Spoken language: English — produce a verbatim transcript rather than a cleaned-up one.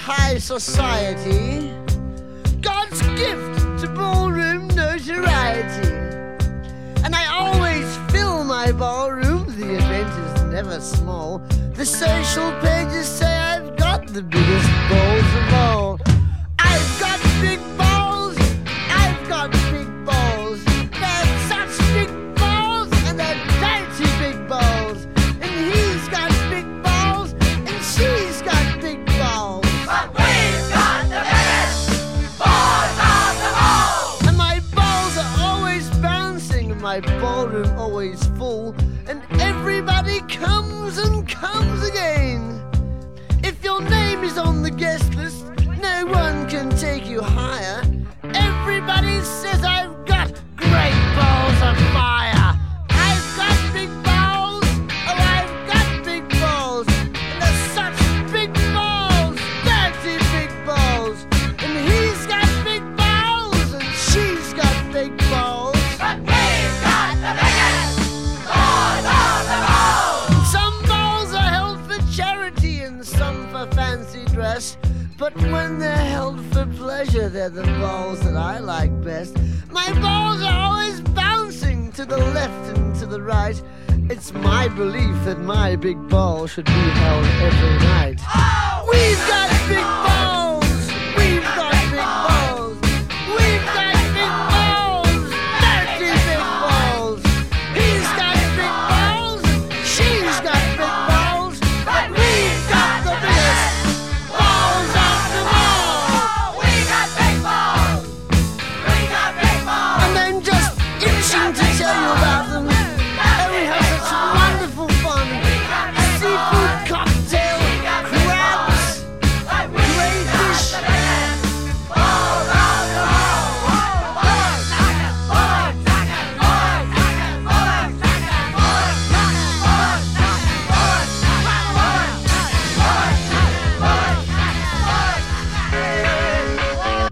high society, God's gift to ballroom notoriety. And I always fill my ballroom, the event is never small. The social pages say I've got the biggest balls of all. I've got big balls, I've got big balls. They're such big balls, and they're dirty big balls. And he's got big balls, and she's got big balls. But we've got the biggest balls of them all! And my balls are always bouncing, and my ballroom always full. And everybody comes and comes again. If your name is on the guest list, no one can take you higher. Everybody says I've got great balls of fire. I've got big balls, oh I've got big balls. And they're such big balls, dirty big balls. And he's got big balls, and she's got big balls. But we've got the biggest balls of them all! Some balls are held for charity and some for fancy dress. But when they're held for pleasure, they're the balls that I like best. My balls are always bouncing to the left and to the right. It's my belief that my big ball should be held every night. Oh, We've got big